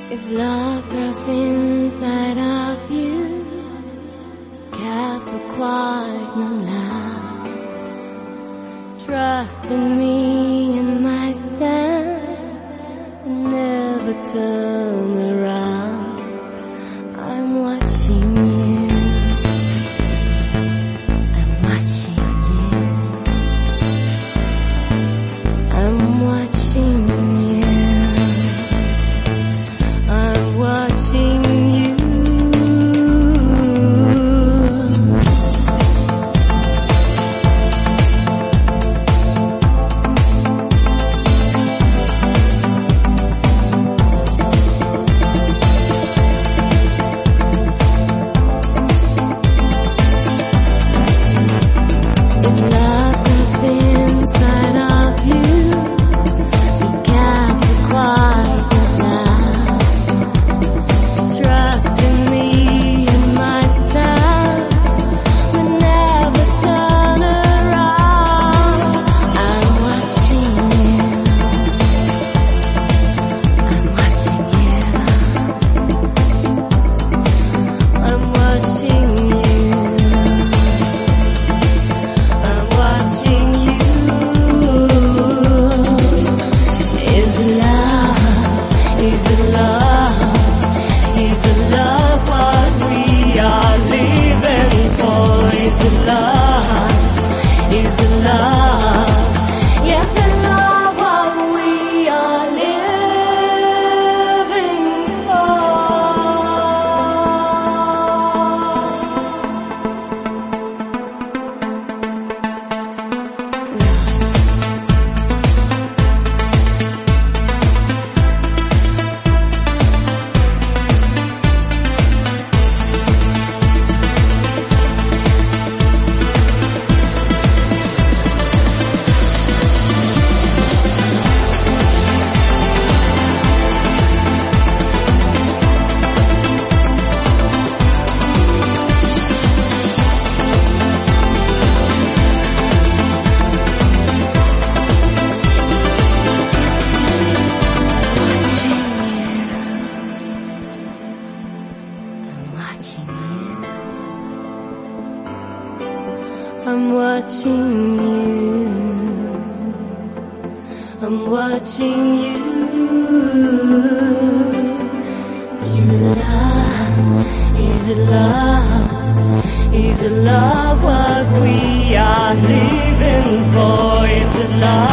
If love grows inside of you, careful, quiet, no lie. Trust in me and myself, and never turn around. I'm watching you. I'm watching you. I'm watching you. I'm watching you. I'm watching you. Is it love? Is it love? Is it love what we are living for? Is it love?